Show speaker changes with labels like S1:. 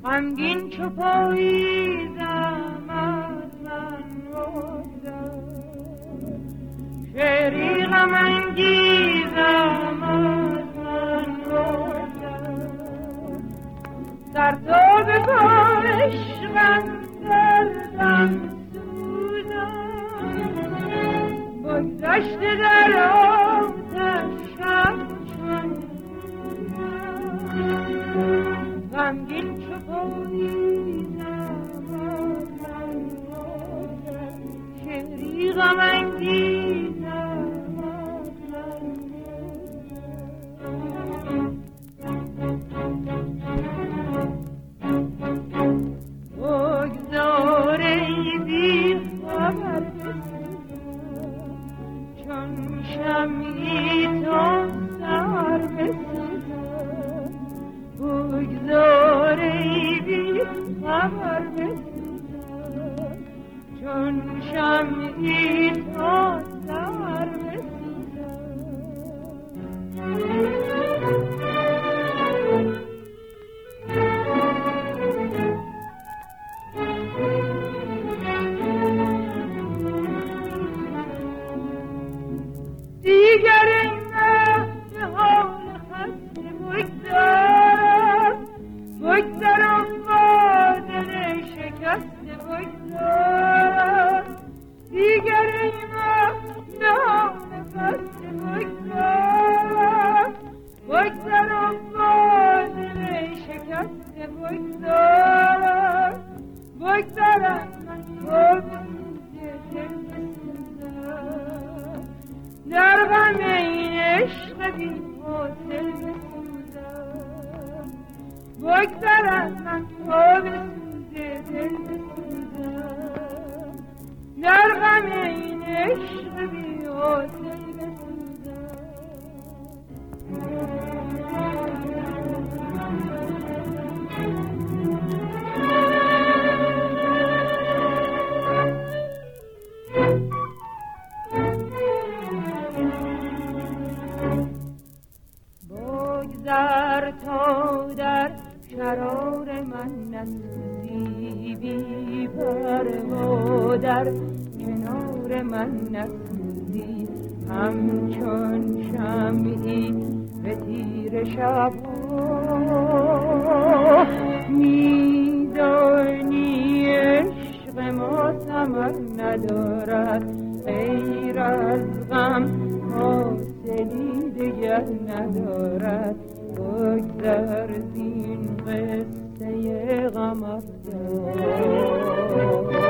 S1: غمگین چو پاییزم از من مردم، شعری غم انگیزم از من مردم، سر تا به عشقم کردم سوزم، بگذشته در آتشم چون غمگین چو پاییزم از من مردم، شعری غم انگیزم از من مردم. بگذار ای بی خبر بسوزم، چون شمعی تا سحر بسوزم، بگذار ای بی خبر بسوزم، چون شمعی تا سحر دیگر این به حال خسته بگذار، بگذار آفادن شکسته بگذار، دیگر این به حال خسته بگذار، بگذار آفادن شکسته بگذار، بگذار از من در غم این عشق بی حاصل بسوزم، بگذر از من تا به سوز دل بسوزم، در غم این عشق بی حاصل بسوزم. بگذر تا در شرار من نسوزی، بی پروا در کنار من نسوزی، همچون شمعی به تیر شب‌ها، میدانی عشق ما ثمر ندارد، غیر از غم حاصلی دیگر ندارد، بگذر زین قصه غم افزار.